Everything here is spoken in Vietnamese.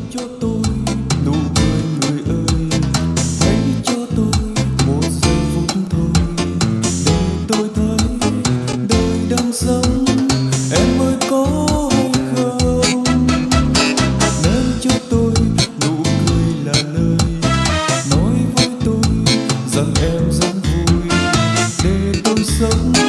cho tôi nụ cười người ơi, hãy cho tôi một giây phút thôi để tôi thấy đời đang sống. Em ơi có hay không, nên cho tôi nụ cười là lời nói với tôi rằng em rất vui để tôi sống.